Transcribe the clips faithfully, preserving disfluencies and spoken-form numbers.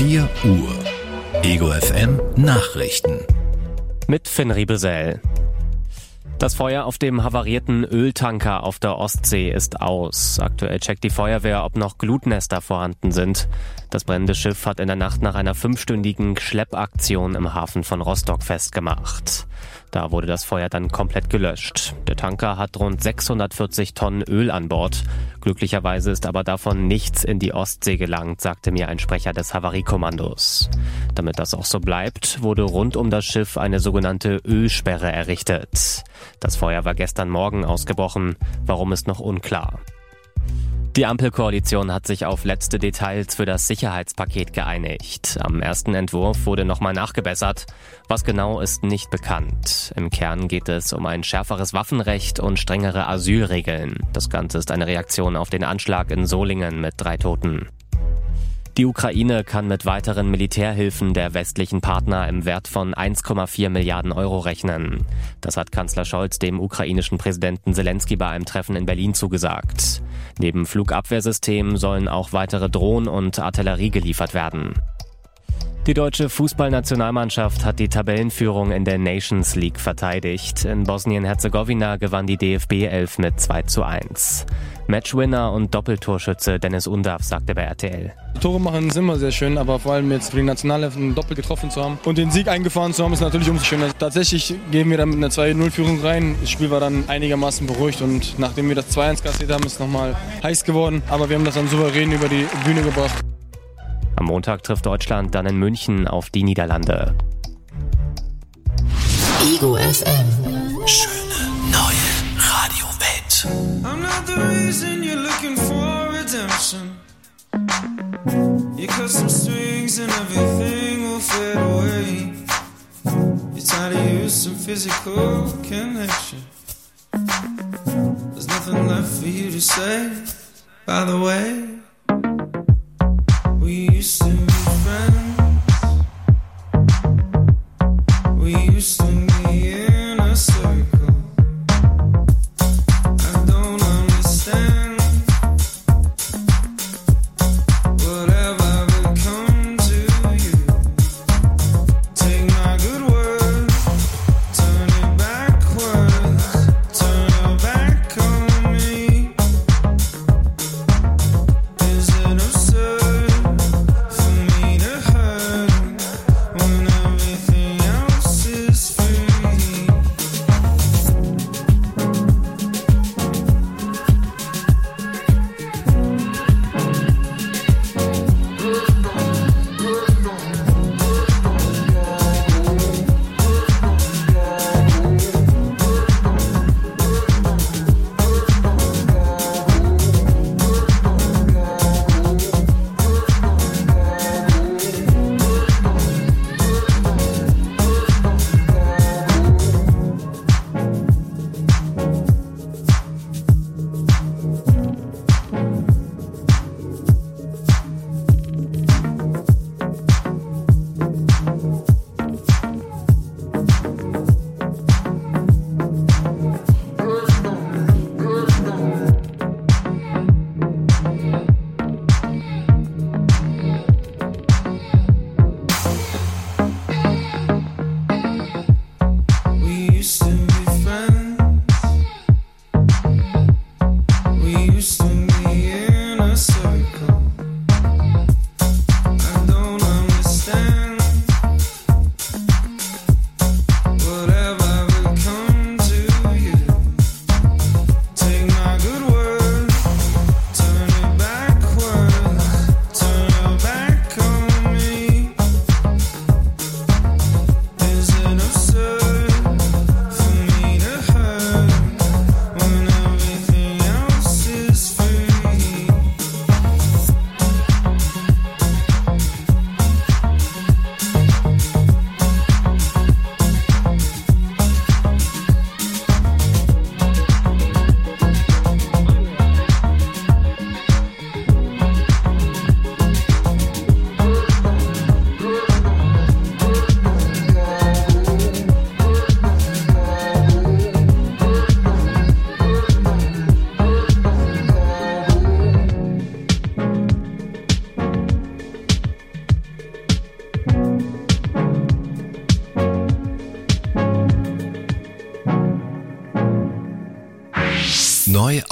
vier Uhr. Ego F M Nachrichten. Mit Finn Riebesell. Das Feuer auf dem havarierten Öltanker auf der Ostsee ist aus. Aktuell checkt die Feuerwehr, ob noch Glutnester vorhanden sind. Das brennende Schiff hat in der Nacht nach einer fünfstündigen Schleppaktion im Hafen von Rostock festgemacht. Da wurde das Feuer dann komplett gelöscht. Der Tanker hat rund sechshundertvierzig Tonnen Öl an Bord. Glücklicherweise ist aber davon nichts in die Ostsee gelangt, sagte mir ein Sprecher des Havariekommandos. Damit das auch so bleibt, wurde rund um das Schiff eine sogenannte Ölsperre errichtet. Das Feuer war gestern Morgen ausgebrochen. Warum ist noch unklar. Die Ampelkoalition hat sich auf letzte Details für das Sicherheitspaket geeinigt. Am ersten Entwurf wurde nochmal nachgebessert. Was genau ist nicht bekannt. Im Kern geht es um ein schärferes Waffenrecht und strengere Asylregeln. Das Ganze ist eine Reaktion auf den Anschlag in Solingen mit drei Toten. Die Ukraine kann mit weiteren Militärhilfen der westlichen Partner im Wert von eins Komma vier Milliarden Euro rechnen. Das hat Kanzler Scholz dem ukrainischen Präsidenten Zelensky bei einem Treffen in Berlin zugesagt. Neben Flugabwehrsystemen sollen auch weitere Drohnen und Artillerie geliefert werden. Die deutsche Fußballnationalmannschaft hat die Tabellenführung in der Nations League verteidigt. In Bosnien-Herzegowina gewann die D F B elf mit zwei zu eins. Matchwinner und Doppeltorschütze Dennis Undav sagte bei R T L. Tore machen ist immer sehr schön, aber vor allem jetzt für die Nationalelf ein Doppel getroffen zu haben und den Sieg eingefahren zu haben, ist natürlich umso schöner. Tatsächlich gehen wir dann mit einer zwei null Führung rein. Das Spiel war dann einigermaßen beruhigt und nachdem wir das zwei eins kassiert haben, ist es nochmal heiß geworden. Aber wir haben das dann souverän über die Bühne gebracht. Am Montag trifft Deutschland dann in München auf die Niederlande. Ego F M. Schöne neue Radiowelt. I'm not the reason you're looking for redemption. You cut some strings and everything will fade away. You're tired of use some physical connection. There's nothing left for you to say, by the way. We used to be friends. We used to be in a circle. I don't understand. Whatever become to you? Take my good word, turn it backwards, turn your back on me.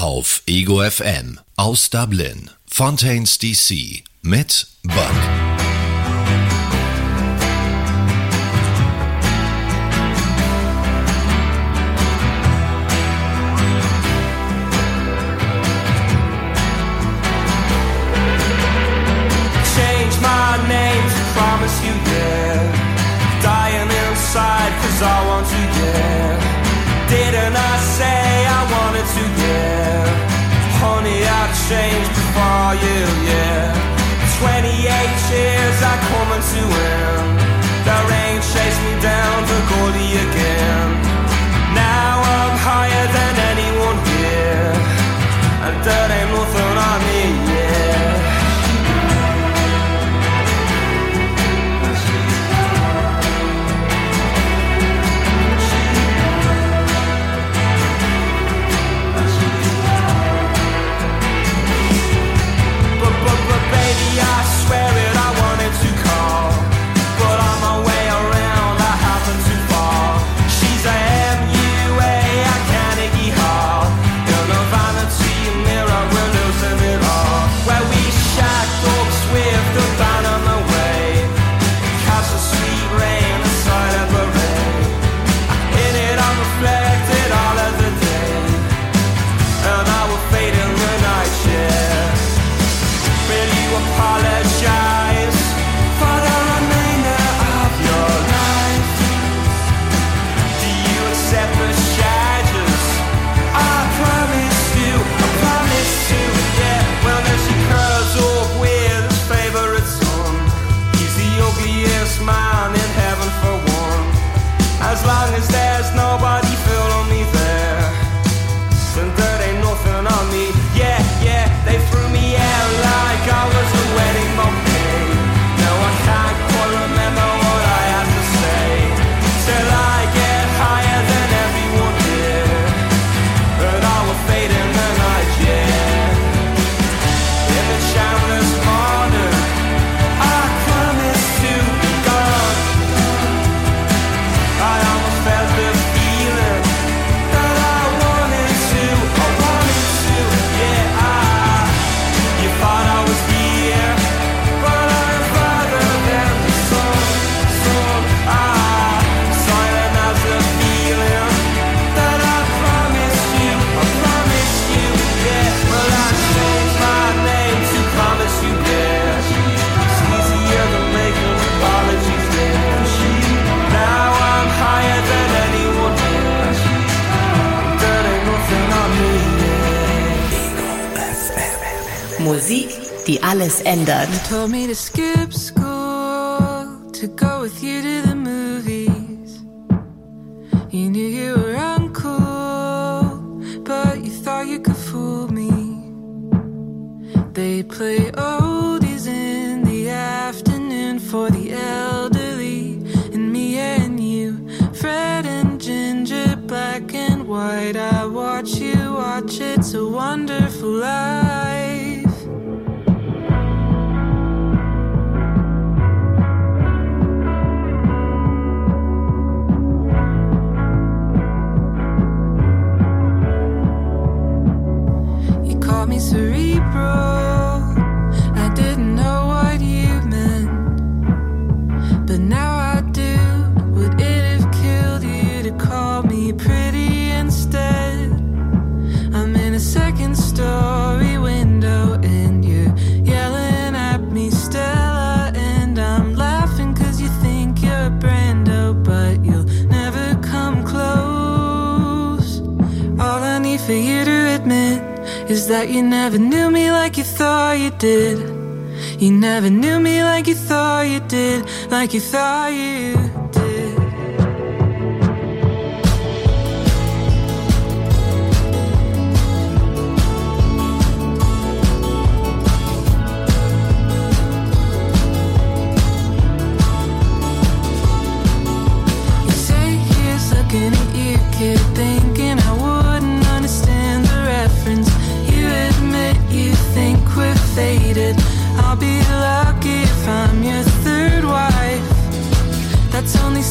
auf Ego F M aus Dublin, Fontaines D C mit Buck. Promise you, yeah. Dying inside, cause I want to, yeah. Didn't I say I wanted to, yeah. Honey, I've changed before you, yeah. twenty-eight years I coming to end. The rain chased me down to Goldie again. Now I'm higher than anyone here, and that ain't nothing on me, yeah. I swear it, I wanted to call, but on my way around I happened to fall. She's a M U A, a Carnegie Hall. In a vanity mirror, we're losing it all. Where we shacked up swift, the band on the way. Catch the sweet rain, the silent parade. In it I'm reflected all of the day, and I will fade in the night, yeah. Will you apologize for the remainder of your life? Do you accept the charges? I promise you, I promise you, yeah. Well, then she curls up with his favorite son. He's the ugliest man in heaven for one. As long as there's nobody feeling me there, then there ain't nothing on me. Yeah, yeah, they threw me out like I was a wedding bouquet. Now I can't quite remember what I had to say, till I get higher than everyone here, and I will fade in the night, yeah. In the shameless morning, I promise to be gone. I almost felt the feeling that I wanted to, I wanted to, yeah. I, you thought I was here, but I'm farther than the sun, sun. Ah, silent as the feeling that I promised you, I promised you, yeah. Well, I changed my name to promise you, yeah. It's easier than making apologies, yeah. Now I'm higher than anyone here, there ain't nothing on me, yeah. Musik, die alles ändert. You told me to skip school, to go with you to the movies. You knew you were uncool, but you thought you could fool me. They play oldies in the afternoon for the elderly, and me and you, Fred and Ginger, black and white. I watch you watch, it's a wonderful life. You called me cerebral, I didn't know what you meant, but now I do. Would it have killed you to call me pretty instead? I'm in a second story window and you're yelling at me, Stella, and I'm laughing cause you think you're Brando, but you'll never come close. All I need for you to admit is that you never knew me like you thought you did. You never knew me like you thought you did, like you thought you did. You say here's looking at you, kid, thinking I wouldn't understand the reference. You admit you think we're faded. I'll be lucky if I'm your third wife. That's only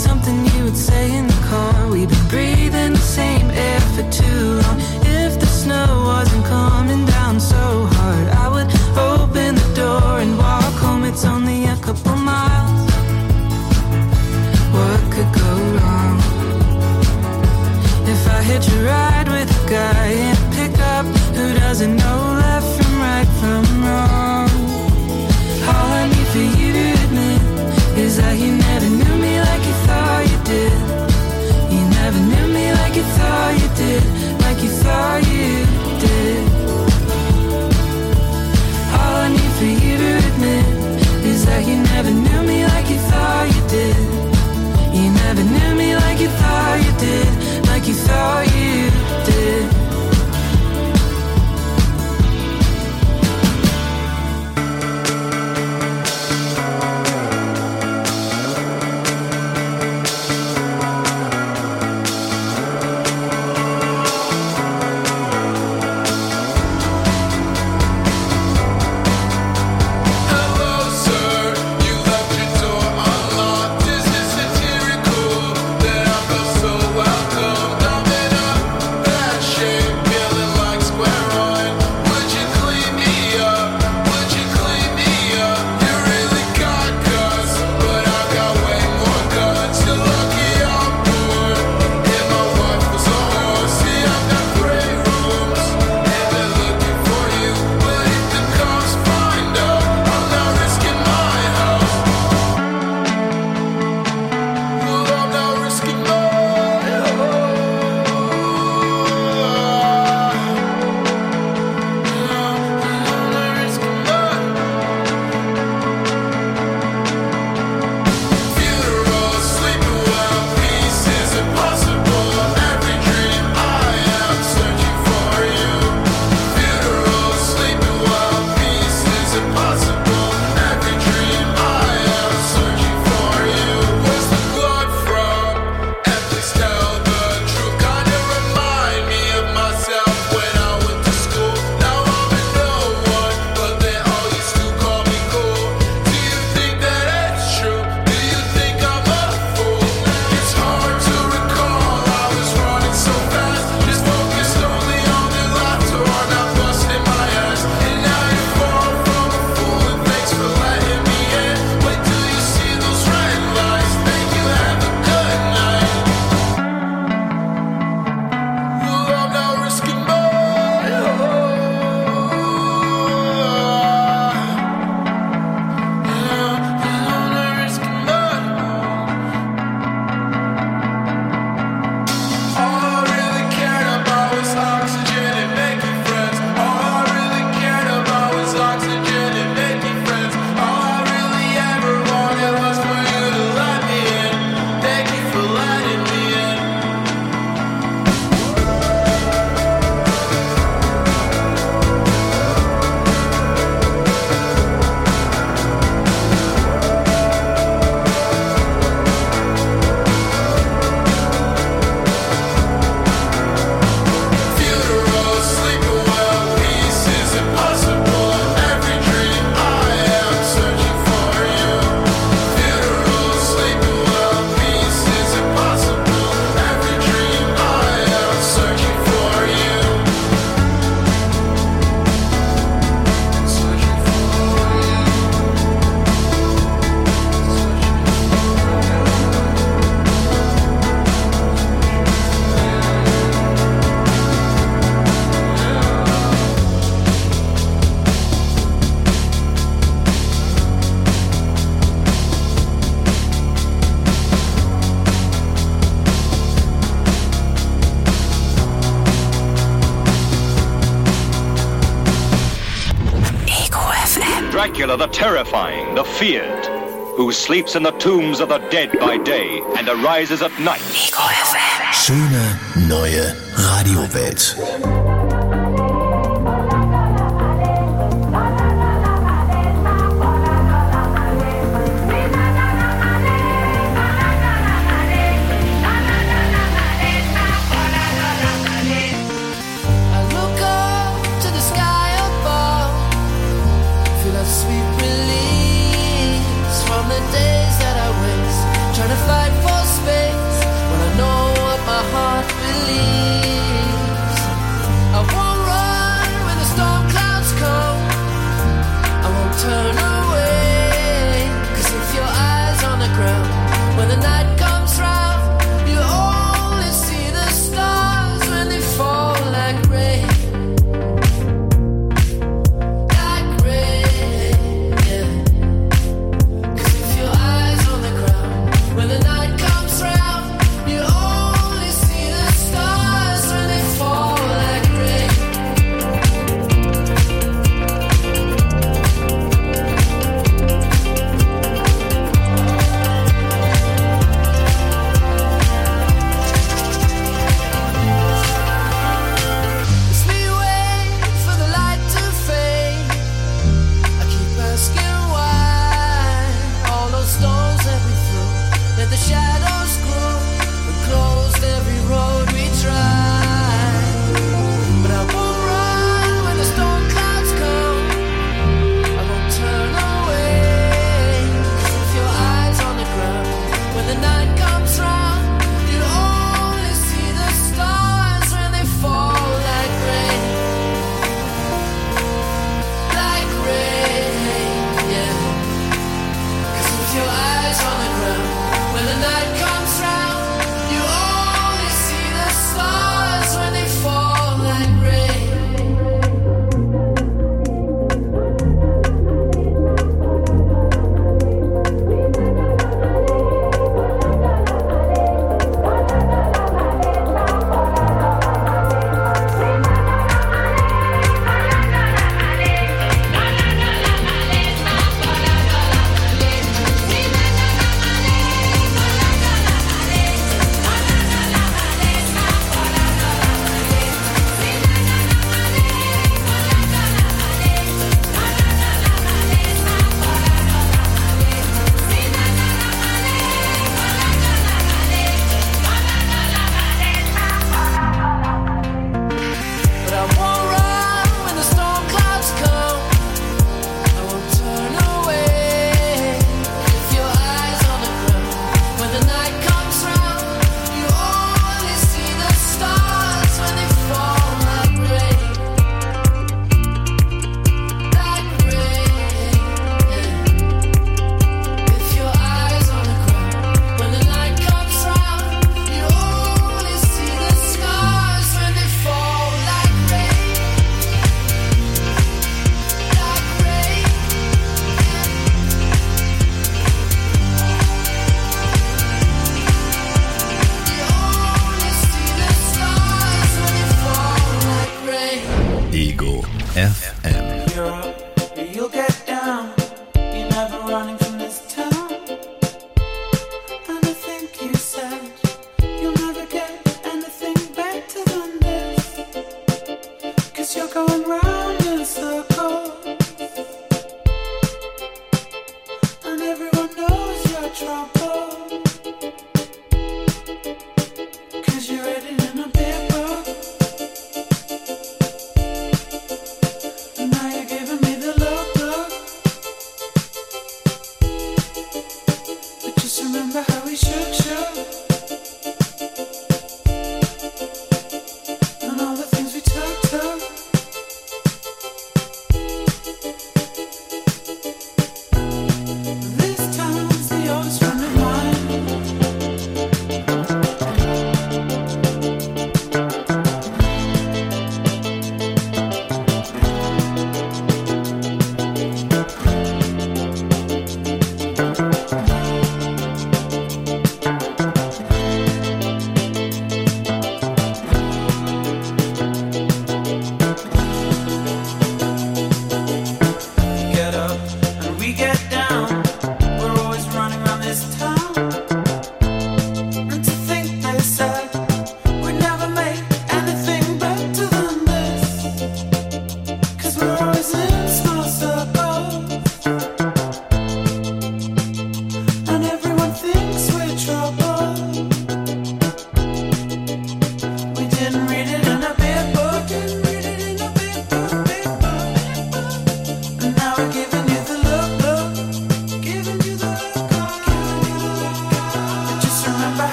Dracula the terrifying, the feared, who sleeps in the tombs of the dead by day and arises at night. Ego F M. Schöne neue Radiowelt. Turn away, 'cause if your eyes on the ground, when the night comes round, you only see the stars when they fall like rain. Like rain, yeah. 'Cause if your eyes on the ground, when the night comes round, you only see the stars when they fall like rain. The shadows grew and closed every road we tried. But I won't run when the storm clouds come. I won't turn away. 'Cause if your eyes on the ground, when the night comes round, you only see the stars when they fall like rain. Like rain, yeah. 'Cause if your eyes on the ground, when the night comes round, you only see the stars when they fall like rain.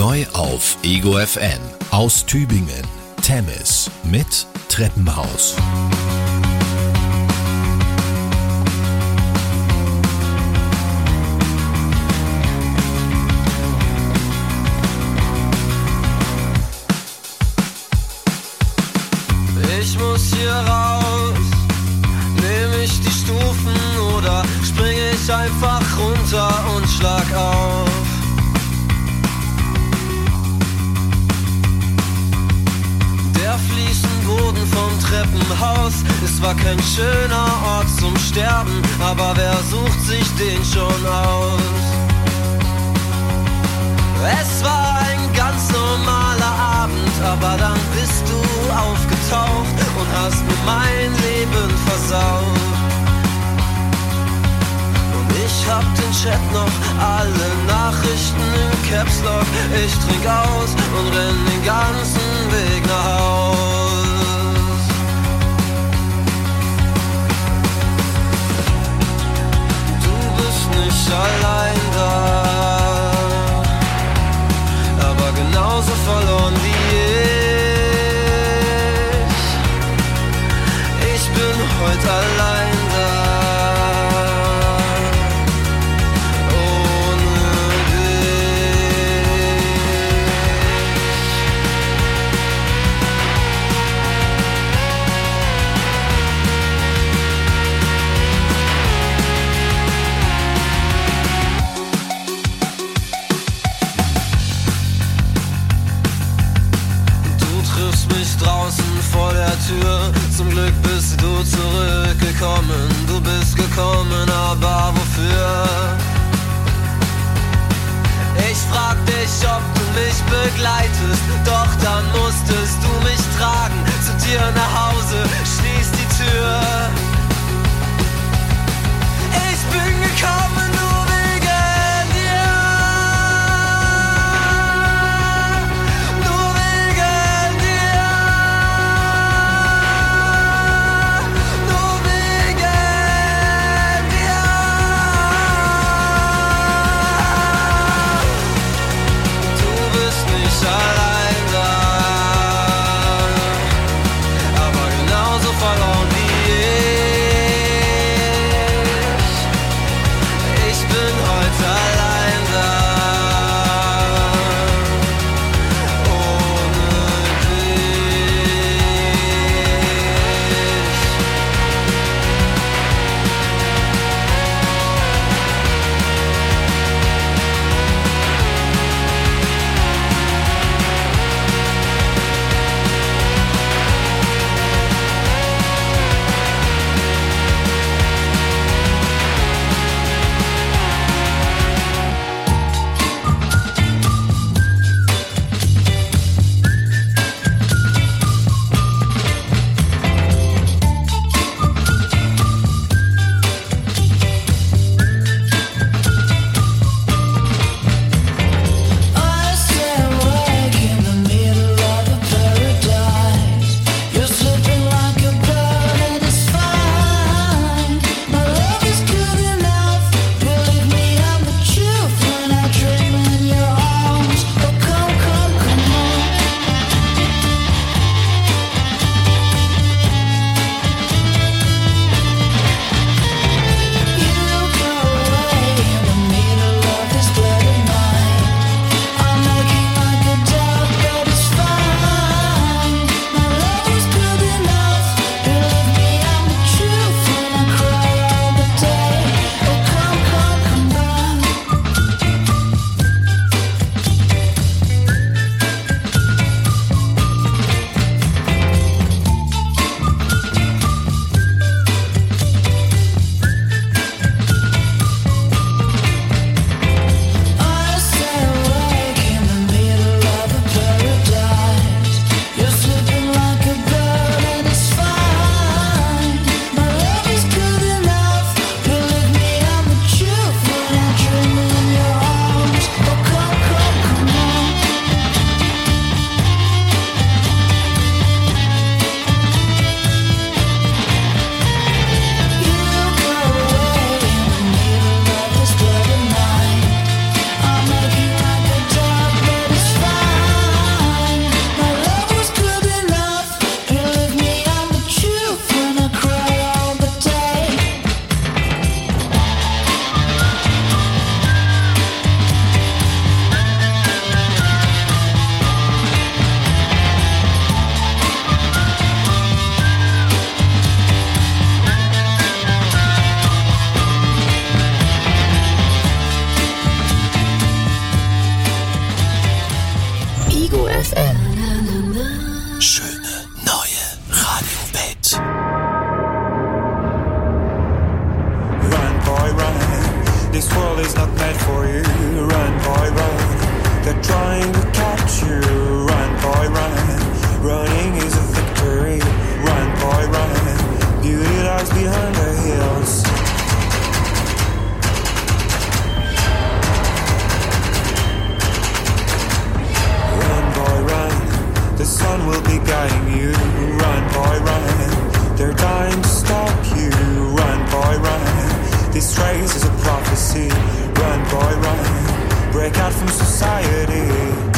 Neu auf Ego F M. Aus Tübingen. Temmis mit Treppenhaus. Ich muss hier raus, nehm ich die Stufen oder springe ich einfach runter und schlag auf? Der Fliesenboden vom Treppenhaus, es war kein schöner Ort zum Sterben, aber wer sucht sich den schon aus? Es war ein ganz normaler Abend, aber dann bist du aufgetaucht und hast mir mein Leben versaut. Und ich hab den Chat noch, alle Nachrichten im Caps Lock. Ich trink aus und renn den ganzen Weg nach Haus. Du bist nicht allein da, aber genauso verloren wie ich. Ich bin heute allein da, ohne dich. This world is not meant for you. Run, boy, run. They're trying to catch you. Run, boy, run. Running is a victory. Run, boy, run. Beauty lies behind the hills. Run, boy, run. The sun will be guiding you. Run, boy, run. They're dying to stop you. Run, boy, run. This race is a prophecy. Run, boy, run. Break out from society.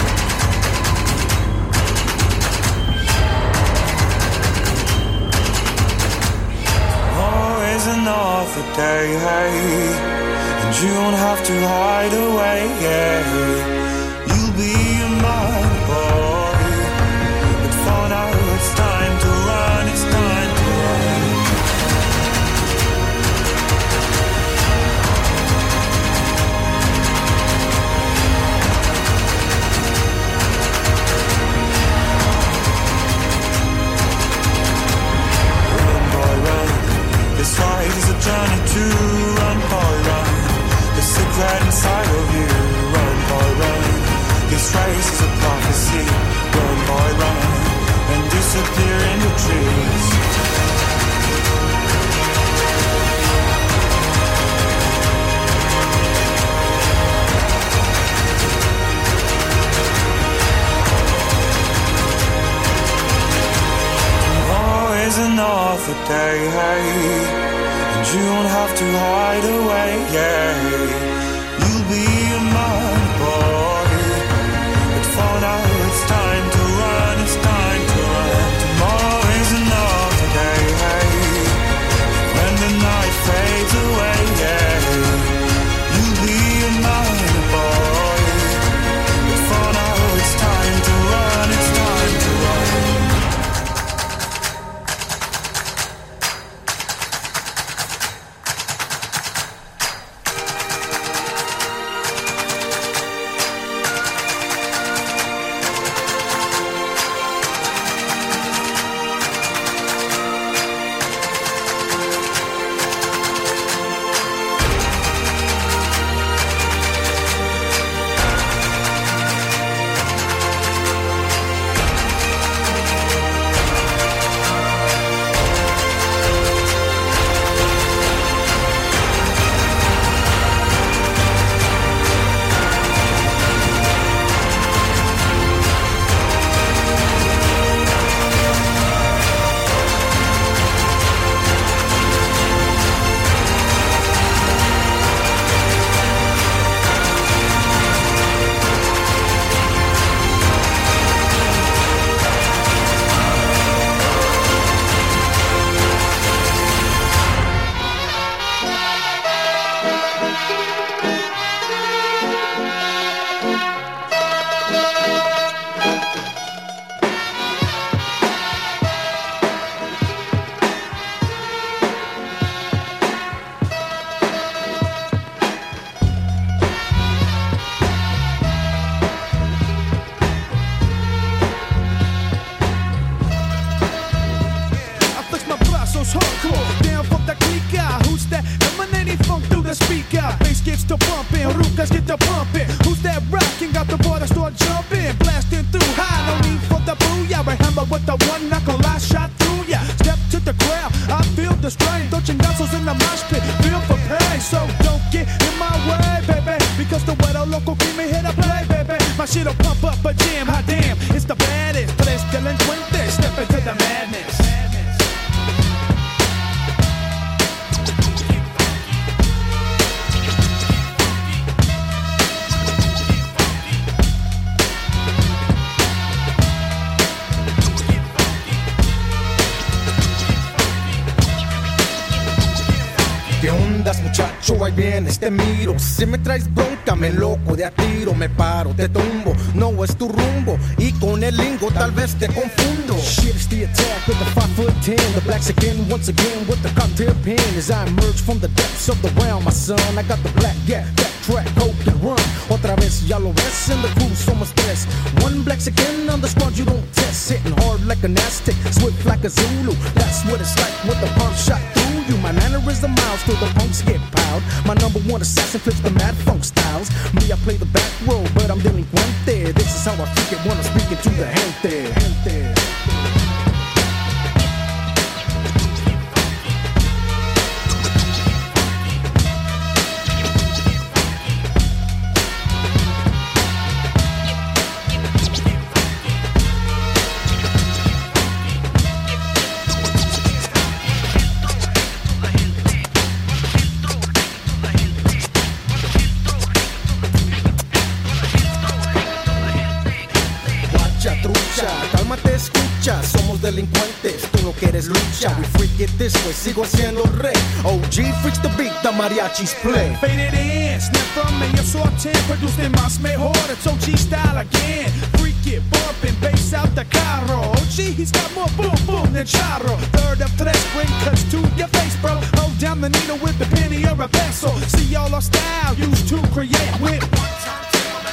Tomorrow is another day, hey, and you don't have to hide away, yeah. You'll be a man, boy, but for now it's time to run, it's time to run. This ride is a journey to run, boy, run. The secret inside of you, run, boy, run. This race is a prophecy, run, boy, run. And disappear in the trees. Tomorrow is another day, hey, and you don't have to hide away, yeah. You'll be a man, boy, but for now it's time to run, it's time to run. Tomorrow is another day, hey, when the night fades away, yeah. You'll be a man, boy, but for now it's time to run, it's time to run. Te miro, si me traes bronca me loco de a tiro, me paro, te tumbo, no es tu rumbo y con el lingo tal vez te confundo. Shit, it's the attack with the five foot ten, the black skin once again with the cocktail pen as I emerge from the depths of the realm, my son. I got the black gap, that track, hope and run. Otra vez ya lo ves in the crew, somos tres. One black skin on the squad you don't test, hitting hard like an Aztec, swift like a Zulu. That's what it's like with the pump shot through you. you. My mannerism miles till the punks get piled. My number one assassin flips the mad funk styles. Me, I play the back row, but I'm delinquente. This is how I freak it when I'm speaking to the gente. gente. Somos delincuentes, tú no quieres lucha. We freak it this way, sigo siendo rey. O G freaks the beat, the mariachis play. Faded in, snap from me, yo soy ten, produced en más mejor. It's O G style again. Freak it, bumping, bass out the carro. O G, he's got more boom boom than charro. Third of tres, bring cuts to your face, bro. Hold down the needle with the penny or a pencil. See all our style used to create with one time.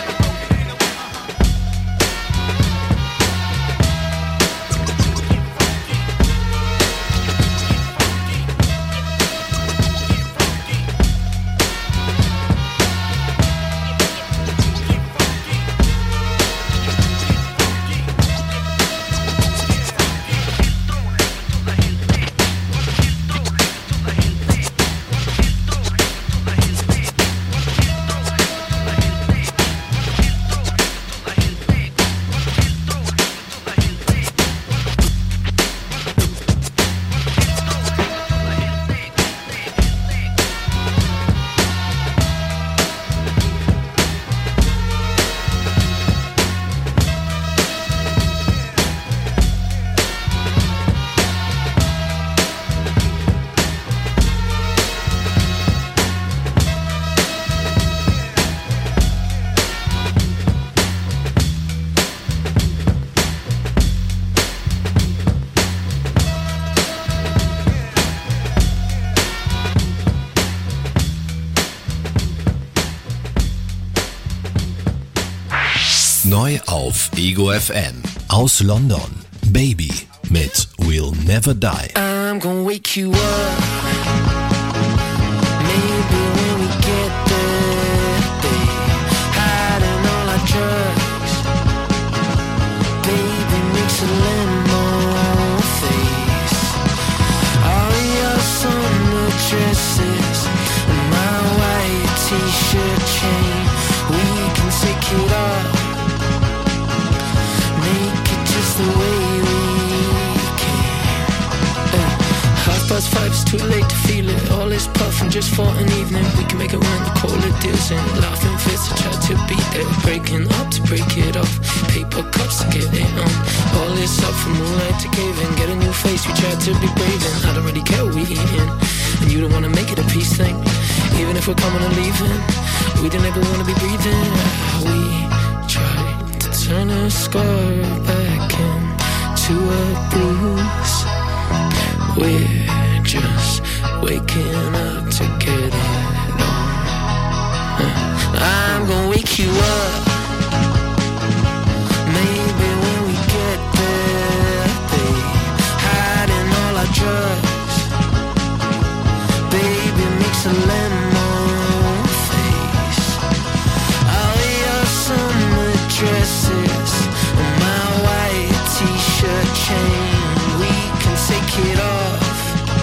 Neu auf Ego F M. Aus London. Baby mit We'll Never Die. I'm gonna wake you up. Maybe when we get there, babe, hiding all our drugs. Baby makes a lemon face. All your summer dresses and my white t-shirt chain. We can take it off. The way we can. uh, Half past five, it's too late to feel it. All this puffing just for an evening. We can make it when the cola deals in. Laughing fits to try to beat it. Breaking up to break it off. Paper cups to get it on. All this up from moonlight to cave in. Get a new face, we try to be brave in. I don't really care what we eating, and you don't wanna make it a peace thing. Even if we're coming and leaving, we don't ever wanna be breathing. We try to turn a scar back into a bruise. We're just waking up to get it on. I'm gonna wake you up. Maybe when we get there, babe, hiding all our drugs. Baby makes a lemon face. All your summer dresses, my white t-shirt chain. We can take it off,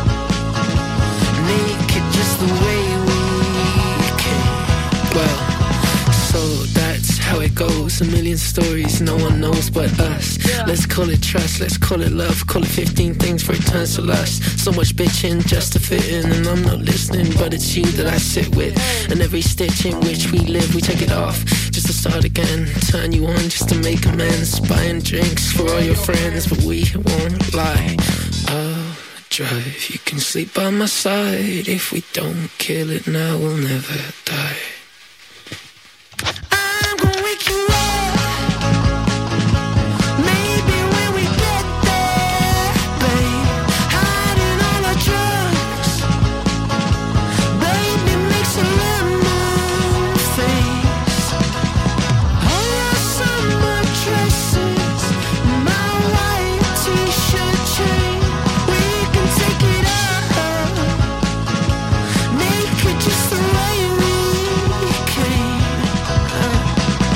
naked just the way we can. Well, so that's how it goes. A million stories no one knows but us. Let's call it trust, let's call it love. Call it fifteen things for it turns to lust. So much bitching just to fit in, and I'm not listening, but it's you that I sit with. And every stitch in which we live, we take it off just to start again. Turn you on just to make amends. Buying drinks for all your friends, but we won't lie. I'll drive, you can sleep by my side. If we don't kill it now, we'll never die. I'm gonna wake you up. Maybe when we get there, babe, hiding all our drugs. Baby makes a lemon face. All your summer dresses, my white t-shirt chain. We can take it up,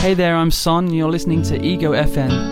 Hey there, I'm Son. You're listening to Ego F M.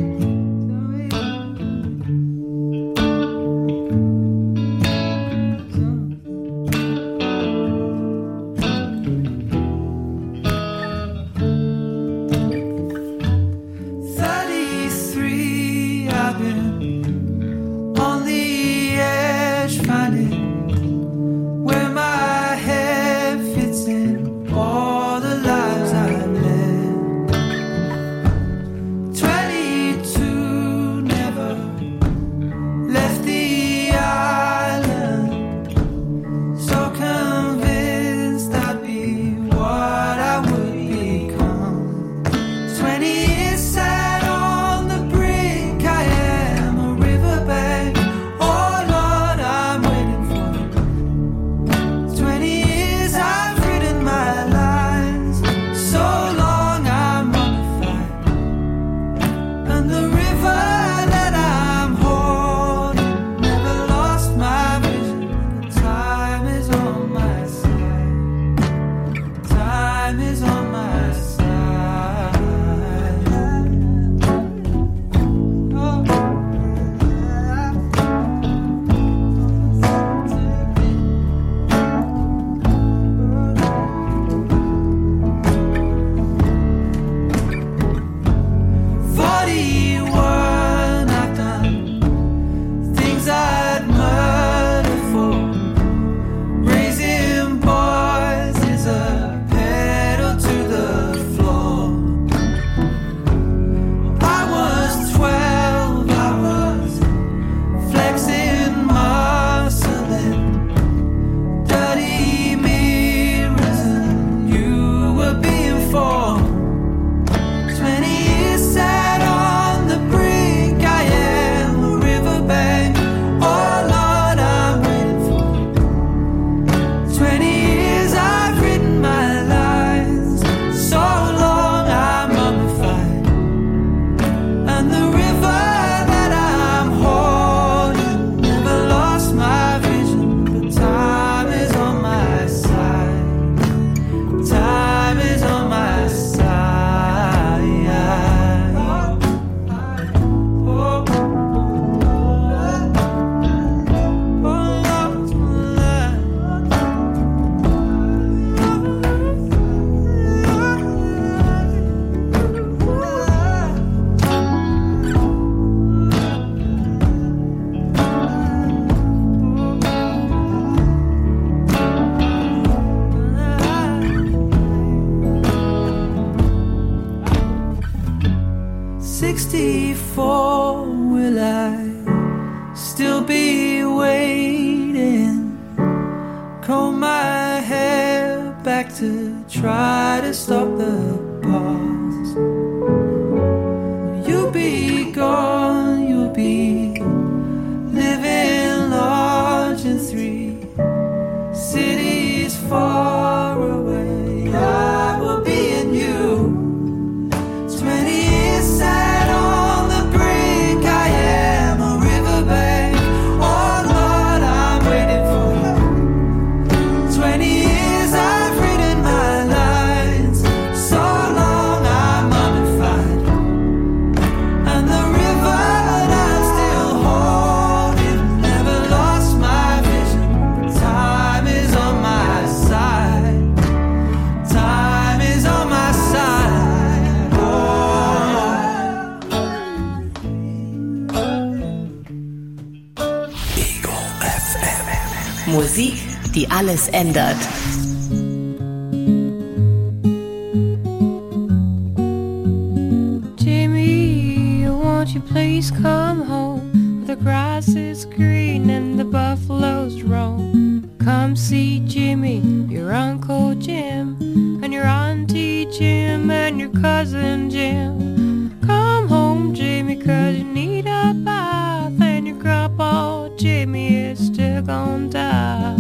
sixty-four, will I still be waiting? Comb my hair back to try to stop the pause. You'll be gone, you'll be living large in three cities far away. I will be in you. Twenty years sat on the brink. I am a riverbank. Oh Lord, I'm waiting for you. Twenty years I've written my lines. So long I'm mummified. And the river that I'm still holding never lost my vision. Time is on my side. Time is on my side. Musik, die alles ändert. Jimmy, won't you please come home? The grass is green and the buffaloes roam. Come see Jimmy, your Uncle Jim, and your Auntie Jim, and your cousin Jim. Come home, Jimmy, 'cause you need a bath, and your grandpa Jimmy is still gonna die.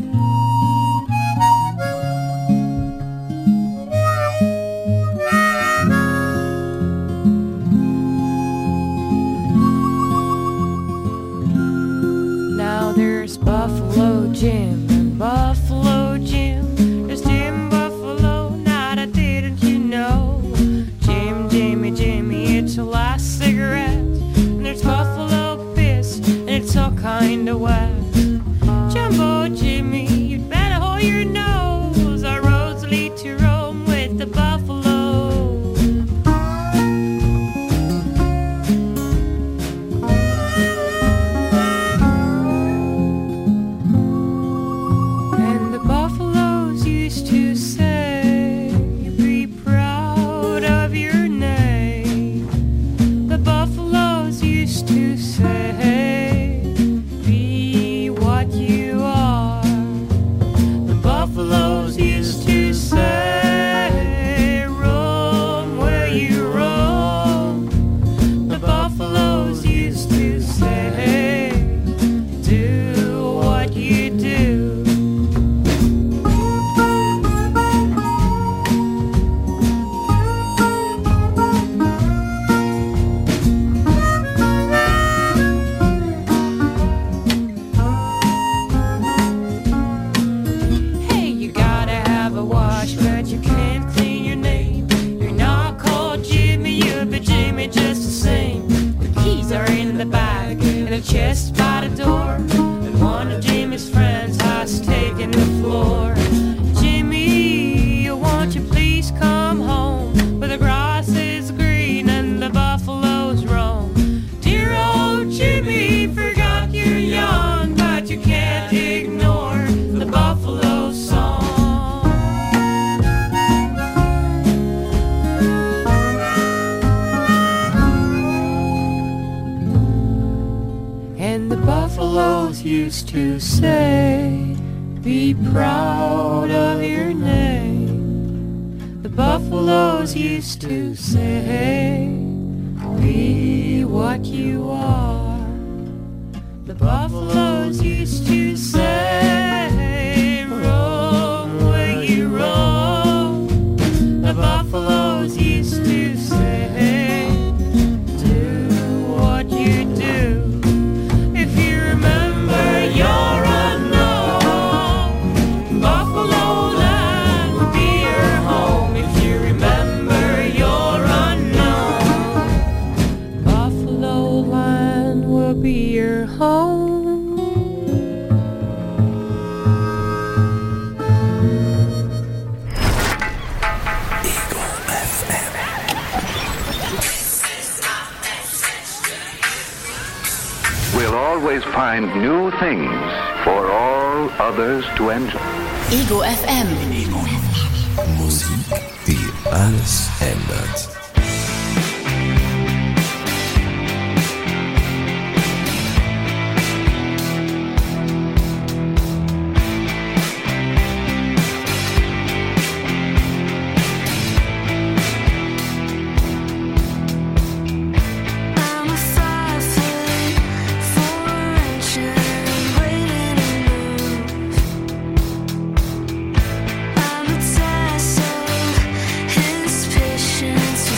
Now there's Buffalo Jim and Buffalo Jim. There's Jim Buffalo, now that didn't you know? please come home, where the grass is green and the buffaloes roam. Dear old Jimmy, forgot you're young, but you can't ignore the buffalo song. And the buffaloes used to say, be proud of your name. The buffaloes used to say, be what you are. The buffaloes used to say, roam where you roam. The buffaloes used to say, do what you do. If you remember your unknown, Buffalo Land will be your home. If you remember your unknown, Buffalo Land will be your home. We'll always find new things for all others to enjoy. Ego F M. Musik, die alles ändert. I'm a five foot four incher waiting to move. I'm a tassel, his patience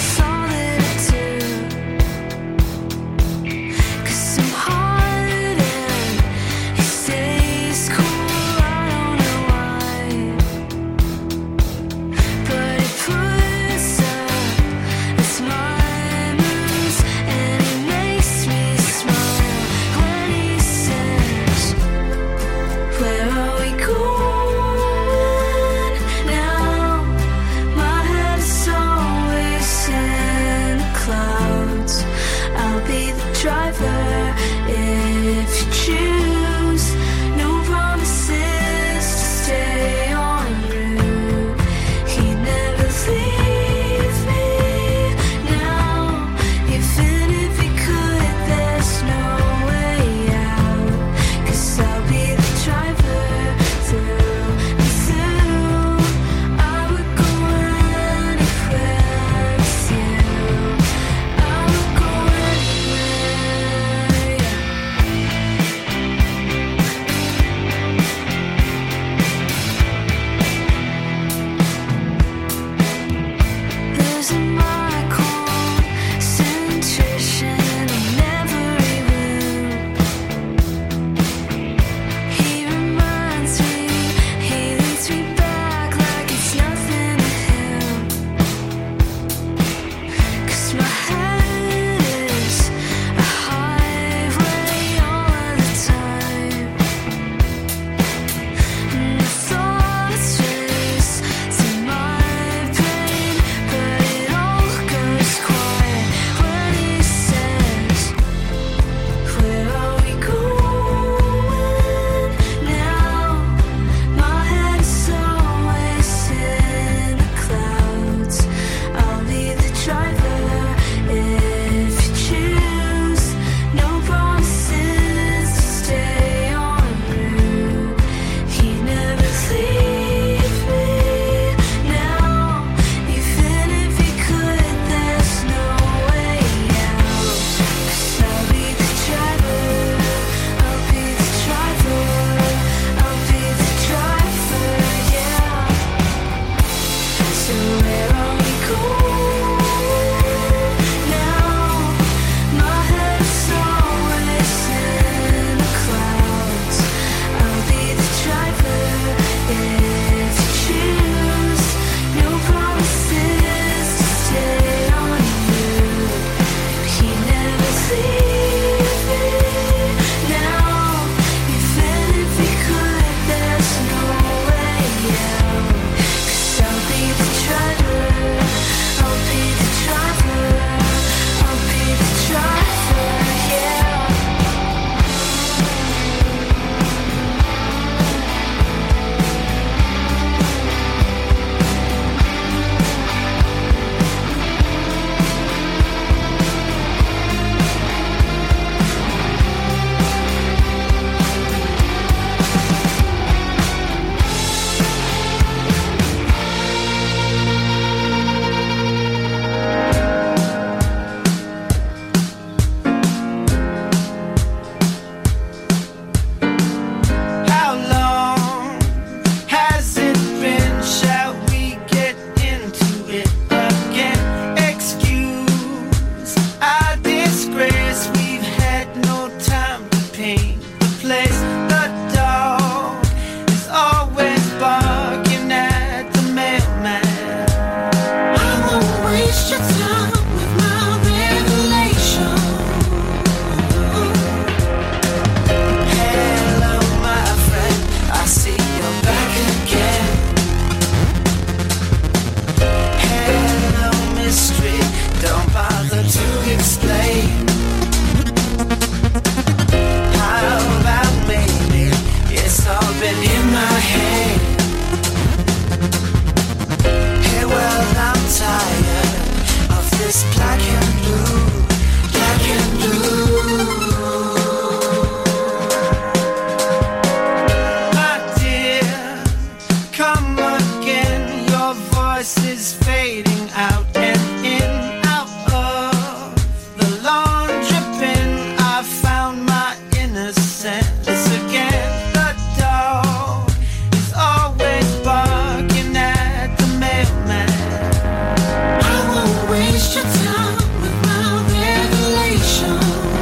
voice is fading out and in, out of the laundry bin. I found my innocence again. The dog is always barking at the mailman. I won't waste your time with my revelation.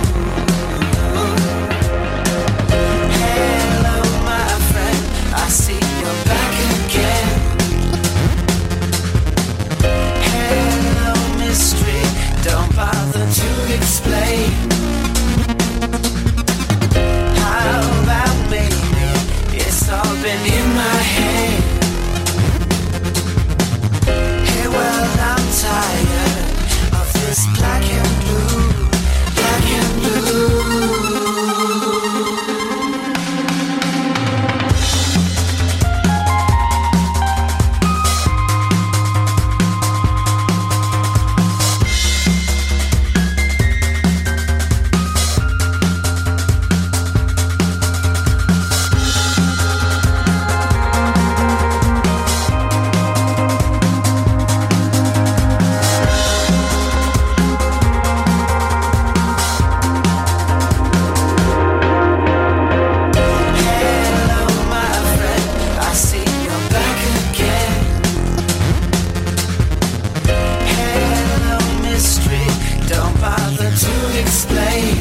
Hello, my friend, I see you're back again. Hello, mystery, don't bother to explain. How about maybe it's all been in my head. Hey, well, I'm tired of this black and blue, black and blue. Hello, my friend, I see you're back again. Hello, mystery, don't bother to explain.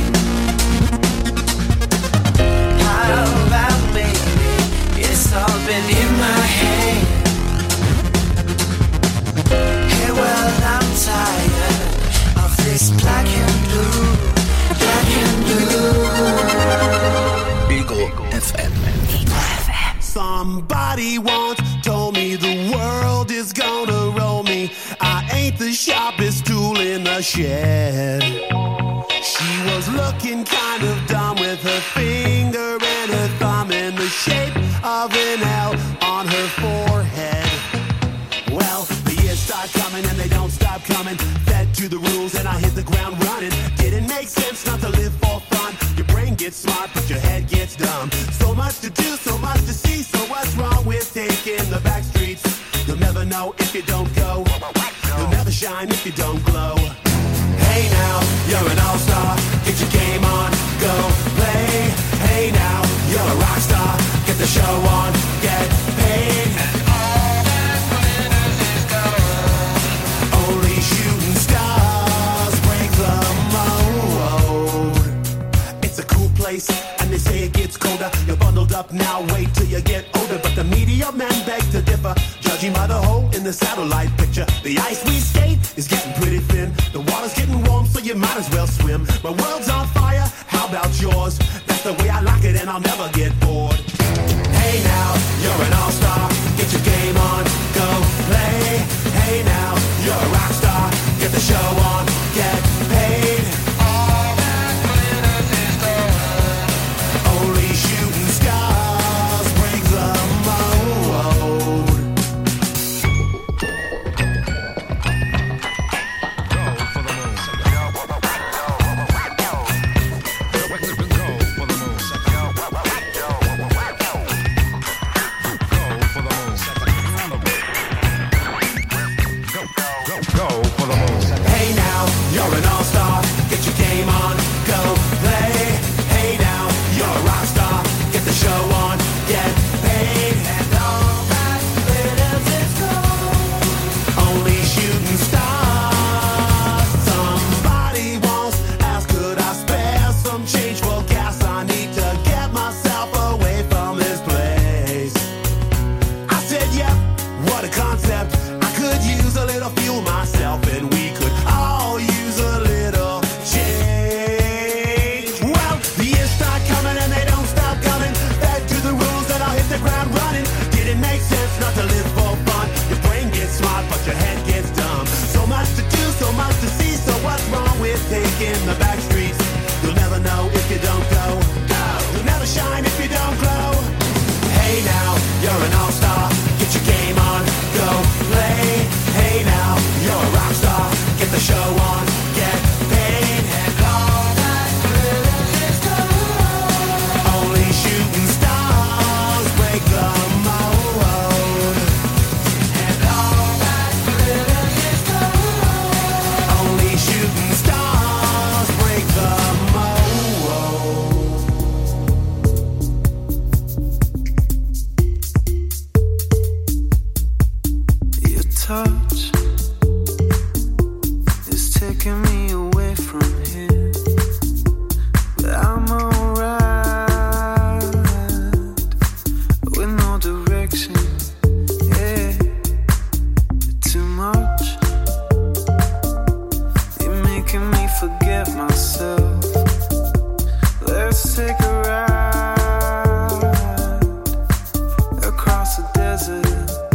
How about maybe it's all been in my head. Hey, well, I'm tired of this black and blue, black and blue. Ego F M. Somebody once told me the world is gonna roll me. I ain't the sharpest tool in the shed. She was looking kind of dumb with her finger and her thumb in the shape of an L on her forehead. Well, the years start coming and they don't stop coming. Fed to the rules and I hit the ground running. Didn't make sense not to live for fun. Your brain gets smart but your head gets dumb. So much to do, so much to see. So what's wrong with taking the back streets? You'll never know if you don't go. You'll never shine if you don't glow. Hey now, you're an all-star. Get your game on, go play. Hey now, you're a rock star. Get the show on, get paid. Only shooting stars break the mold. It's a cool place, and they say it gets colder. You're bundled up now, wait till you get older. But the media men beg to differ, judging by the hole in the satellite picture. The ice we skate is getting pretty thin. The water's getting warm, so you might as well swim. My world's on fire, how about yours? That's the way I like it, and I'll never get bored. Hey now, you're an all-star. Get your game on, go play. Hey now, you're a rock star. Get the show on, get paid. Only shooting stars break the mold. Go for the moon. touch is taking me away from here, but I'm alright with no direction. Yeah, too much. You're making me forget myself. Let's take a ride across the desert.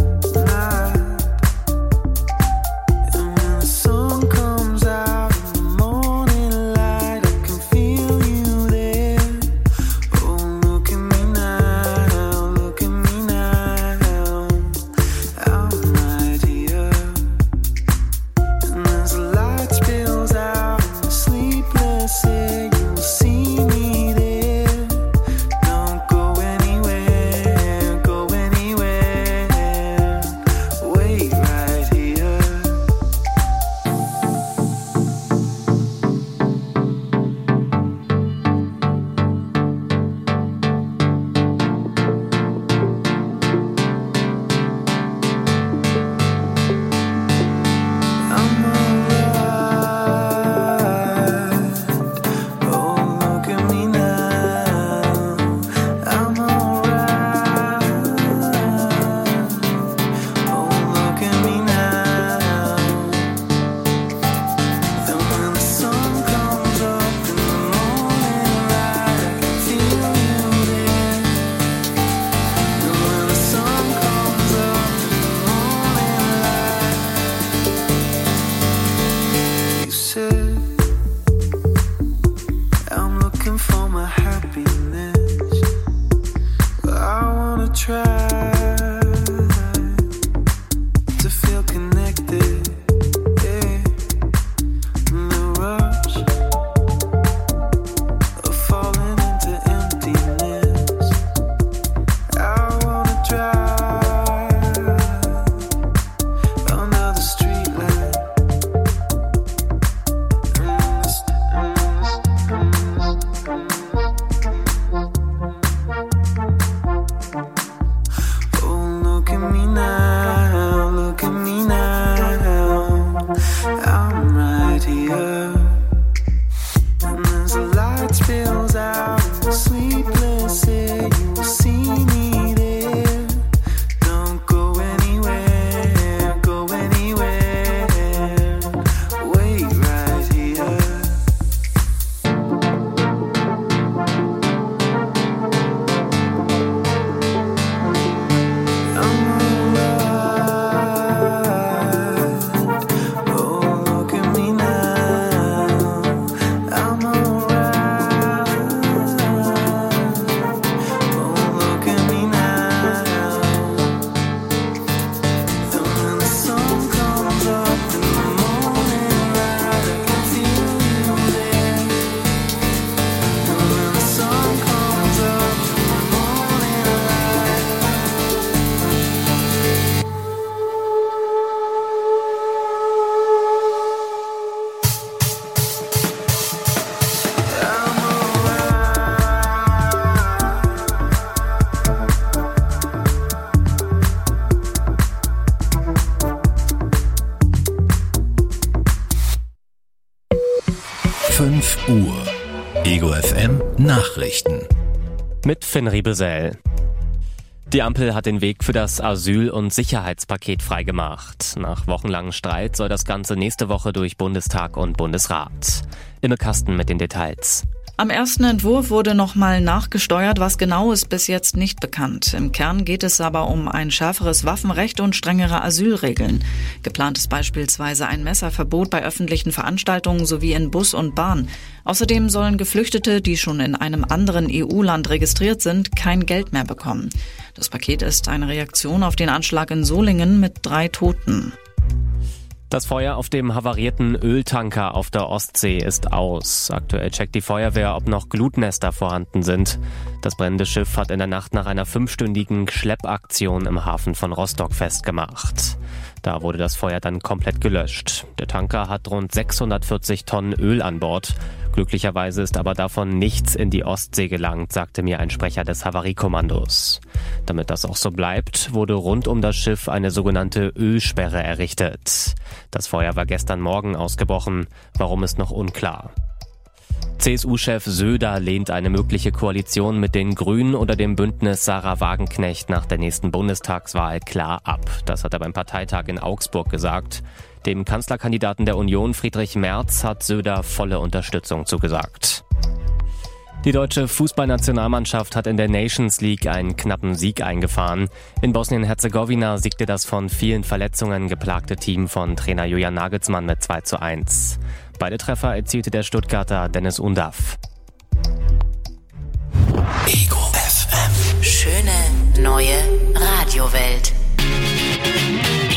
fünf Uhr. Ego F M Nachrichten. Mit Finn Riebesell. Die Ampel hat den Weg für das Asyl- und Sicherheitspaket freigemacht. Nach wochenlangem Streit soll das Ganze nächste Woche durch Bundestag und Bundesrat. Imme Kasten mit den Details. Am ersten Entwurf wurde nochmal nachgesteuert, was genau ist bis jetzt nicht bekannt. Im Kern geht es aber um ein schärferes Waffenrecht und strengere Asylregeln. Geplant ist beispielsweise ein Messerverbot bei öffentlichen Veranstaltungen sowie in Bus und Bahn. Außerdem sollen Geflüchtete, die schon in einem anderen E U-Land registriert sind, kein Geld mehr bekommen. Das Paket ist eine Reaktion auf den Anschlag in Solingen mit drei Toten. Das Feuer auf dem havarierten Öltanker auf der Ostsee ist aus. Aktuell checkt die Feuerwehr, ob noch Glutnester vorhanden sind. Das brennende Schiff hat in der Nacht nach einer fünfstündigen Schleppaktion im Hafen von Rostock festgemacht. Da wurde das Feuer dann komplett gelöscht. Der Tanker hat rund sechshundertvierzig Tonnen Öl an Bord Glücklicherweise ist aber davon nichts in die Ostsee gelangt, sagte mir ein Sprecher des Havariekommandos. Damit das auch so bleibt, wurde rund um das Schiff eine sogenannte Ölsperre errichtet. Das Feuer war gestern Morgen ausgebrochen, warum ist noch unklar. C S U-Chef Söder lehnt eine mögliche Koalition mit den Grünen oder dem Bündnis Sarah Wagenknecht nach der nächsten Bundestagswahl klar ab. Das hat er beim Parteitag in Augsburg gesagt. Dem Kanzlerkandidaten der Union Friedrich Merz hat Söder volle Unterstützung zugesagt. Die deutsche Fußballnationalmannschaft hat in der Nations League einen knappen Sieg eingefahren. In Bosnien-Herzegowina siegte das von vielen Verletzungen geplagte Team von Trainer Julian Nagelsmann mit zwei zu eins. Beide Treffer erzielte der Stuttgarter Dennis Undaff. Ego F M. Schöne neue Radiowelt.